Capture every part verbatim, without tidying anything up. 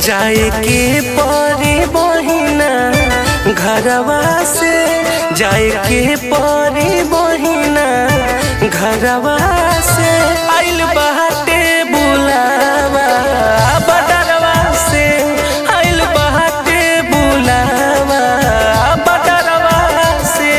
जाए के परी बहिना घरवा से, जाए के परी बहिना घरवा से। आइल बाटे बुलावा बटरवा से, आइल बाटे बुलावा बटरवा से।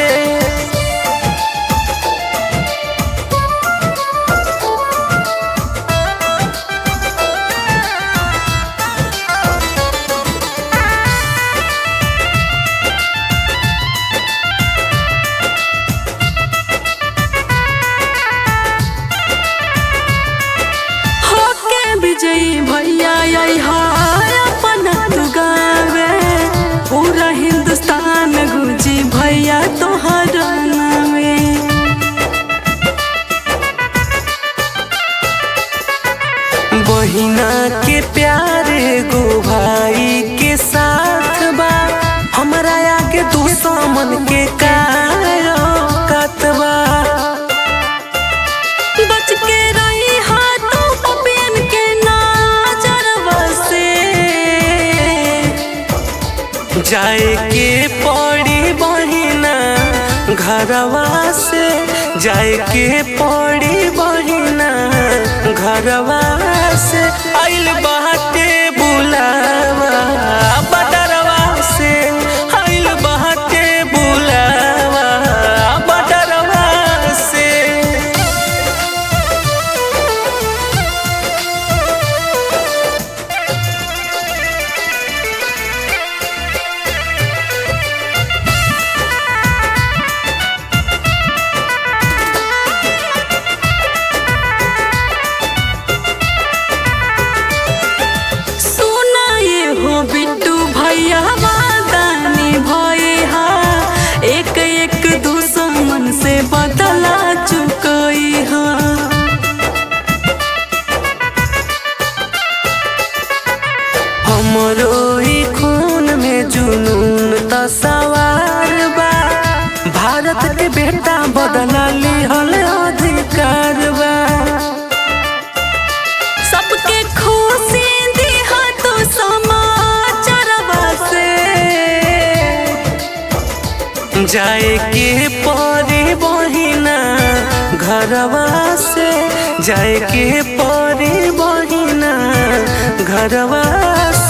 विजयी भैया आई हाय अपना तू गावे, पूरा हिंदुस्तान गुजी भैया तोहर नामे। बहिना के प्यारे गो भाई के साथ बा, हमारा आगे दुश्मन के कायो कतबा। बच के रही हाथों पपियन के नजरवा से, जाए के पड़ी बहिना घरवा से, जाए के पड़ी बहिना घरवा से। आइल बाटे बुलावा बटरवा से, आइल बाटे बुलावा बटरवा से। बिट्टू भैया वादानी भैया, एक एक दुश्मन से बदला चुकई हा। हमरो ही खून में जुनून त सवार बा, भारत के बेटा बदला लिहल अधिकार बा। सबके खुशी दिहा तो समाचारवा से, जाए के परी बहिना घरवा से, जाए के परी बहिना घरवा